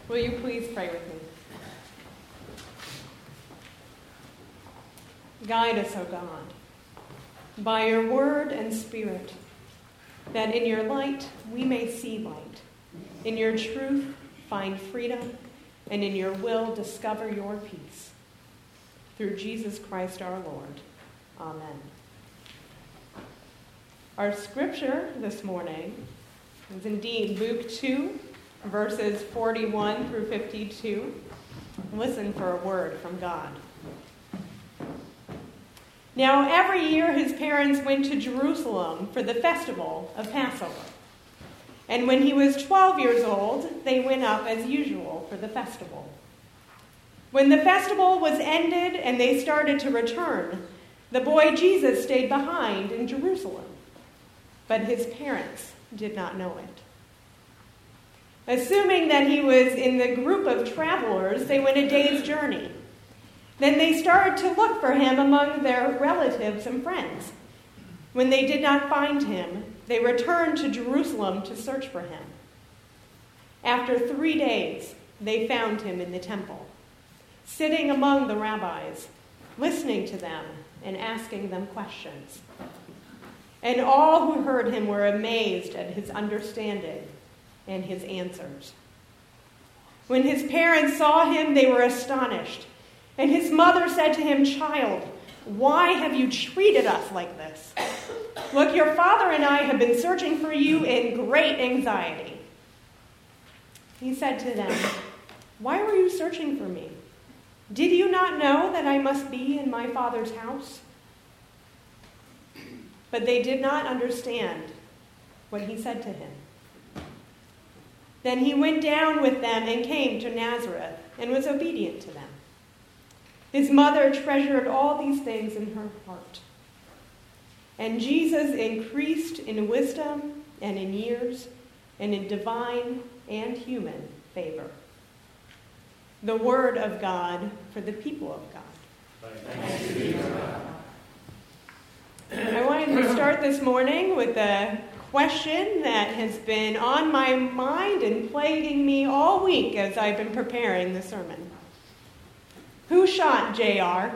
Will you please pray with me? Guide us, O God, by your word and spirit, that in your light we may see light, in your truth find freedom, and in your will discover your peace. Through Jesus Christ our Lord. Amen. Our scripture this morning is indeed Luke 2, verses 41 through 52. Listen for a word from God. Now, every year his parents went to Jerusalem for the festival of Passover. And when he was 12 years old, they went up as usual for the festival. When the festival was ended and they started to return, the boy Jesus stayed behind in Jerusalem. But his parents did not know it. Assuming that he was in the group of travelers, they went a day's journey. Then they started to look for him among their relatives and friends. When they did not find him, they returned to Jerusalem to search for him. After 3 days, they found him in the temple, sitting among the rabbis, listening to them and asking them questions. And all who heard him were amazed at his understanding and his answers. When his parents saw him, they were astonished. And his mother said to him, "Child, why have you treated us like this? Look, your father and I have been searching for you in great anxiety." He said to them, "Why were you searching for me? Did you not know that I must be in my father's house?" But they did not understand what he said to him. Then he went down with them and came to Nazareth and was obedient to them. His mother treasured all these things in her heart. And Jesus increased in wisdom and in years and in divine and human favor. The word of God for the people of God. Thanks be to God. I wanted to start this morning with a question that has been on my mind and plaguing me all week as I've been preparing the sermon. Who shot JR?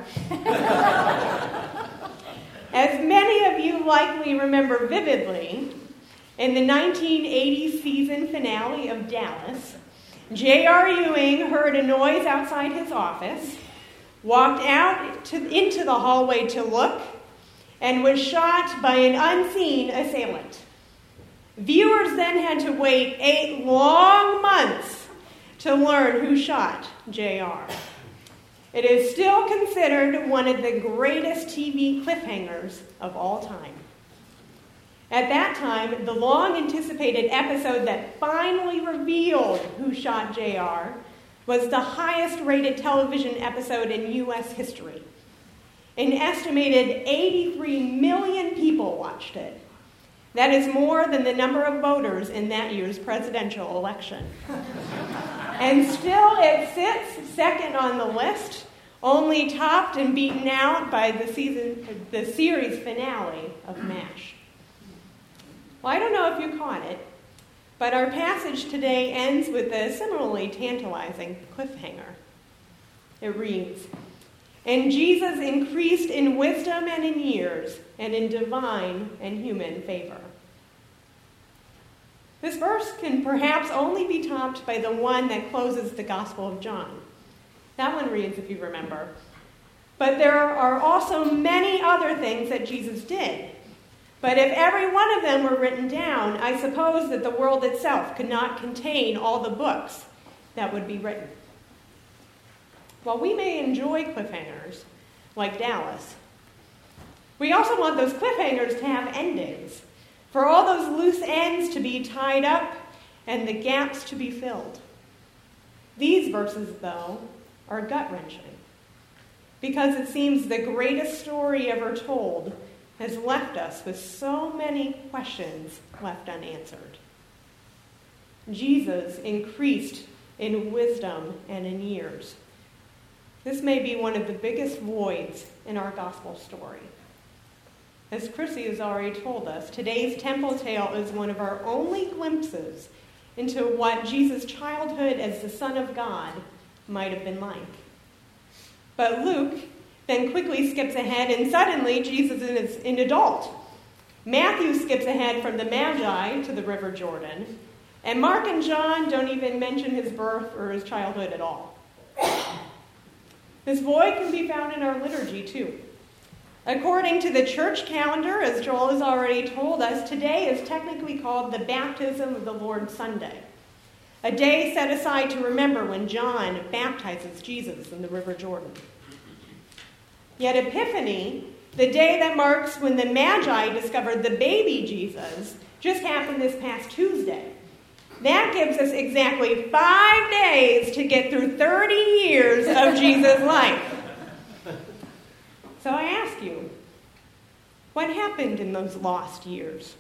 As many of you likely remember vividly, in the 1980 season finale of Dallas, J.R. Ewing heard a noise outside his office, walked out into the hallway to look, and was shot by an unseen assailant. Viewers then had to wait 8 long months to learn who shot J.R. It is still considered one of the greatest TV cliffhangers of all time. At that time, the long-anticipated episode that finally revealed who shot JR was the highest-rated television episode in U.S. history. An estimated 83 million people watched it. That is more than the number of voters in that year's presidential election. And still it sits second on the list, only topped and beaten out by the series finale of MASH. Well, I don't know if you caught it, but our passage today ends with a similarly tantalizing cliffhanger. It reads, "And Jesus increased in wisdom and in years, and in divine and human favor." This verse can perhaps only be topped by the one that closes the Gospel of John. That one reads, if you remember. But there are also many other things that Jesus did. But if every one of them were written down, I suppose that the world itself could not contain all the books that would be written. While we may enjoy cliffhangers, like Dallas, we also want those cliffhangers to have endings, for all those loose ends to be tied up and the gaps to be filled. These verses, though, are gut-wrenching, because it seems the greatest story ever told has left us with so many questions left unanswered. Jesus increased in wisdom and in years. This may be one of the biggest voids in our gospel story. As Chrissy has already told us, today's temple tale is one of our only glimpses into what Jesus' childhood as the Son of God might have been like. But Luke then quickly skips ahead, and suddenly Jesus is an adult. Matthew skips ahead from the Magi to the River Jordan, and Mark and John don't even mention his birth or his childhood at all. This boy can be found in our liturgy too. According to the church calendar, as Joel has already told us, today is technically called the Baptism of the Lord Sunday, a day set aside to remember when John baptizes Jesus in the River Jordan. Yet Epiphany, the day that marks when the Magi discovered the baby Jesus, just happened this past Tuesday. That gives us exactly 5 days to get through 30 years of Jesus' life. So I ask you, what happened in those lost years?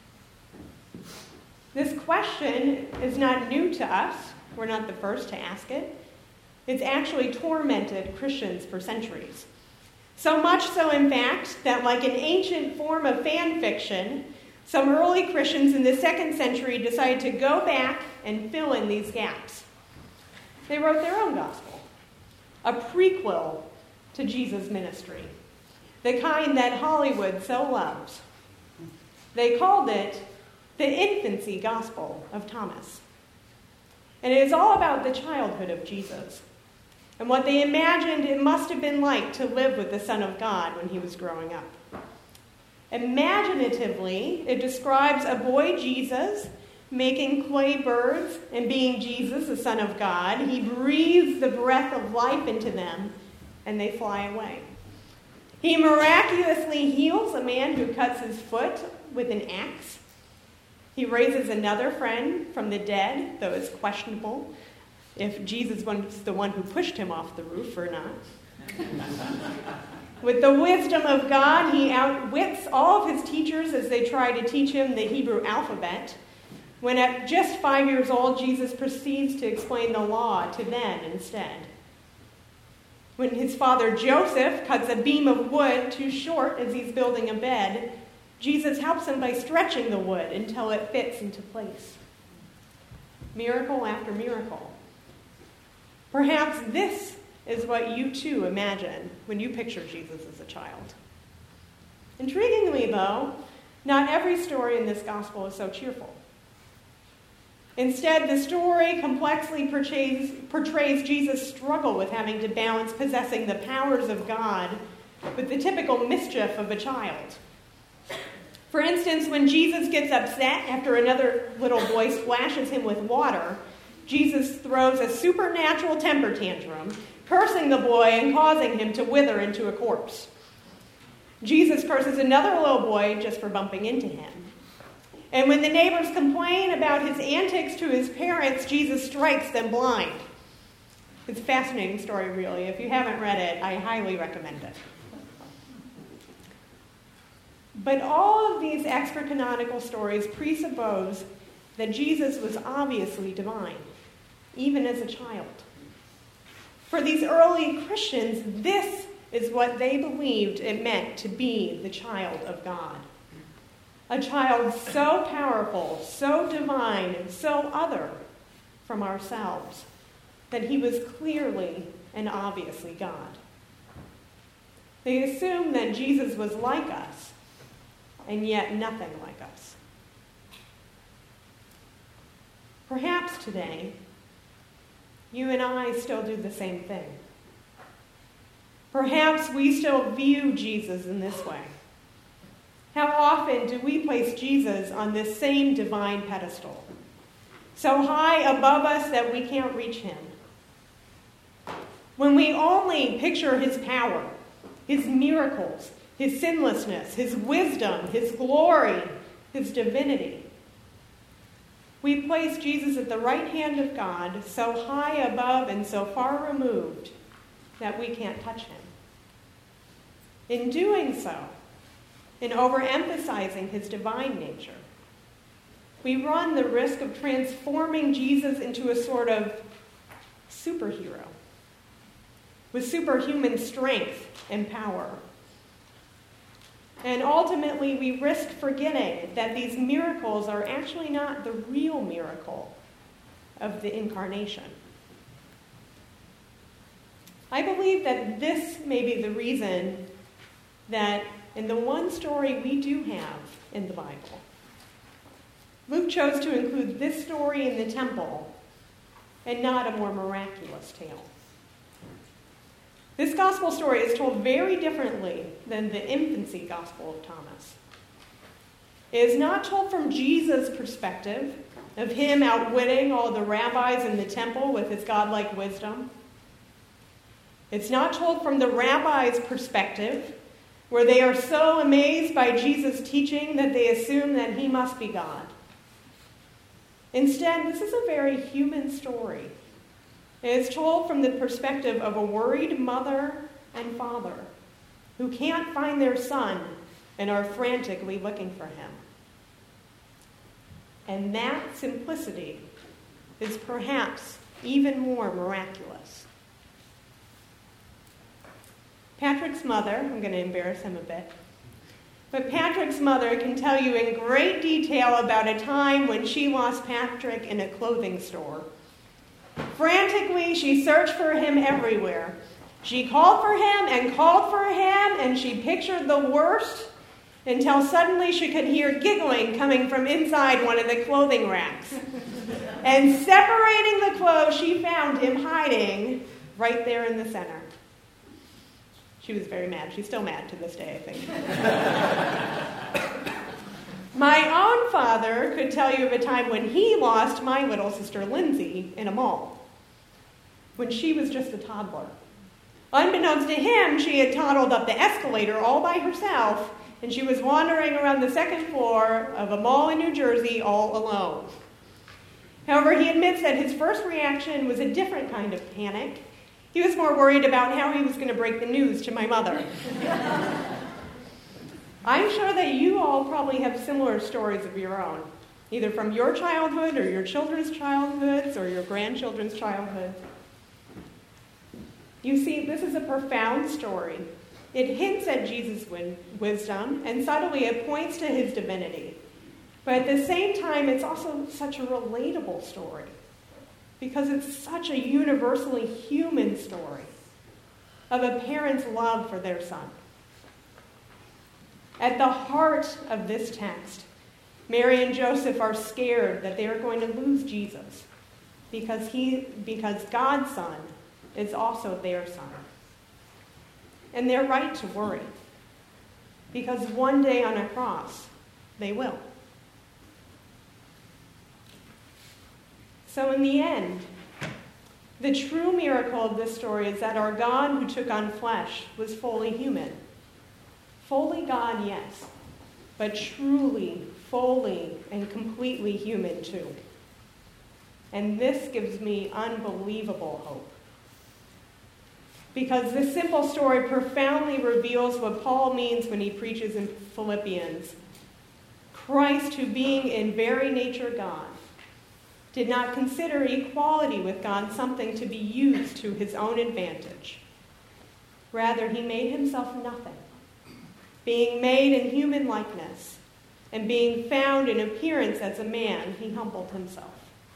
This question is not new to us. We're not the first to ask it. It's actually tormented Christians for centuries. So much so, in fact, that like an ancient form of fan fiction, some early Christians in the 2nd century decided to go back and fill in these gaps. They wrote their own gospel, a prequel to Jesus' ministry, the kind that Hollywood so loves. They called it the infancy gospel of Thomas. And it is all about the childhood of Jesus and what they imagined it must have been like to live with the Son of God when he was growing up. Imaginatively, it describes a boy Jesus making clay birds and being Jesus, the Son of God. He breathes the breath of life into them, and they fly away. He miraculously heals a man who cuts his foot with an axe. He raises another friend from the dead, though it's questionable if Jesus was the one who pushed him off the roof or not. With the wisdom of God, he outwits all of his teachers as they try to teach him the Hebrew alphabet. When at just 5 years old, Jesus proceeds to explain the law to them instead. When his father Joseph cuts a beam of wood too short as he's building a bed, Jesus helps him by stretching the wood until it fits into place. Miracle after miracle. Perhaps this is what you too imagine when you picture Jesus as a child. Intriguingly, though, not every story in this gospel is so cheerful. Instead, the story complexly portrays Jesus' struggle with having to balance possessing the powers of God with the typical mischief of a child. For instance, when Jesus gets upset after another little boy splashes him with water, Jesus throws a supernatural temper tantrum, cursing the boy and causing him to wither into a corpse. Jesus curses another little boy just for bumping into him. And when the neighbors complain about his antics to his parents, Jesus strikes them blind. It's a fascinating story, really. If you haven't read it, I highly recommend it. But all of these extra-canonical stories presuppose that Jesus was obviously divine, even as a child. For these early Christians, this is what they believed it meant to be the child of God. A child so powerful, so divine, and so other from ourselves that he was clearly and obviously God. They assumed that Jesus was like us, and yet nothing like us. Perhaps today, you and I still do the same thing. Perhaps we still view Jesus in this way. How often do we place Jesus on this same divine pedestal, so high above us that we can't reach him? When we only picture his power, his miracles, his sinlessness, his wisdom, his glory, his divinity, we place Jesus at the right hand of God, so high above and so far removed that we can't touch him. In doing so, in overemphasizing his divine nature, we run the risk of transforming Jesus into a sort of superhero with superhuman strength and power. And ultimately, we risk forgetting that these miracles are actually not the real miracle of the incarnation. I believe that this may be the reason that in the one story we do have in the Bible, Luke chose to include this story in the temple and not a more miraculous tale. This gospel story is told very differently than the infancy gospel of Thomas. It is not told from Jesus' perspective, of him outwitting all the rabbis in the temple with his godlike wisdom. It's not told from the rabbis' perspective, where they are so amazed by Jesus' teaching that they assume that he must be God. Instead, this is a very human story. It is told from the perspective of a worried mother and father who can't find their son and are frantically looking for him. And that simplicity is perhaps even more miraculous. Patrick's mother, I'm going to embarrass him a bit, but Patrick's mother can tell you in great detail about a time when she lost Patrick in a clothing store. Frantically, she searched for him everywhere. She called for him, and she pictured the worst until suddenly she could hear giggling coming from inside one of the clothing racks. And separating the clothes, she found him hiding right there in the center. She was very mad. She's still mad to this day, I think. My own father could tell you of a time when he lost my little sister Lindsay in a mall, when she was just a toddler. Unbeknownst to him, she had toddled up the escalator all by herself, and she was wandering around the second floor of a mall in New Jersey all alone. However, he admits that his first reaction was a different kind of panic. He was more worried about how he was going to break the news to my mother. I'm sure that you all probably have similar stories of your own, either from your childhood or your children's childhoods or your grandchildren's childhoods. You see, this is a profound story. It hints at Jesus' wisdom, and subtly it points to his divinity. But at the same time, it's also such a relatable story, because it's such a universally human story of a parent's love for their son. At the heart of this text, Mary and Joseph are scared that they are going to lose Jesus because God's son is also their son. And they're right to worry, because one day on a cross, they will. So in the end, the true miracle of this story is that our God who took on flesh was fully human. Fully God, yes, but truly, fully, and completely human too. And this gives me unbelievable hope. Because this simple story profoundly reveals what Paul means when he preaches in Philippians. Christ, who being in very nature God, did not consider equality with God something to be used to his own advantage. Rather, he made himself nothing, being made in human likeness, and being found in appearance as a man, he humbled himself.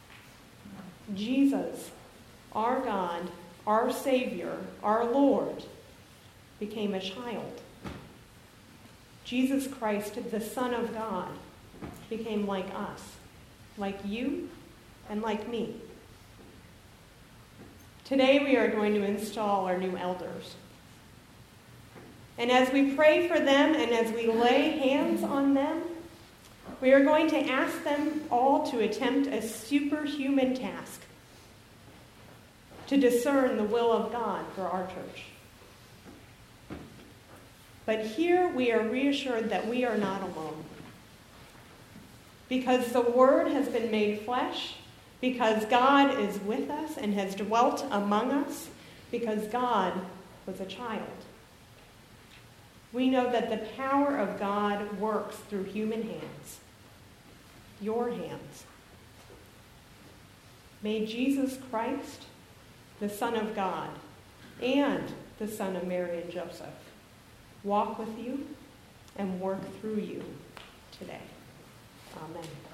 Jesus, our God, our Savior, our Lord, became a child. Jesus Christ, the Son of God, became like us, like you and like me. Today we are going to install our new elders. And as we pray for them and as we lay hands on them, we are going to ask them all to attempt a superhuman task, to discern the will of God for our church. But here we are reassured that we are not alone. Because the Word has been made flesh, because God is with us and has dwelt among us, because God was a child. We know that the power of God works through human hands, your hands. May Jesus Christ, the Son of God, and the Son of Mary and Joseph, walk with you and work through you today. Amen.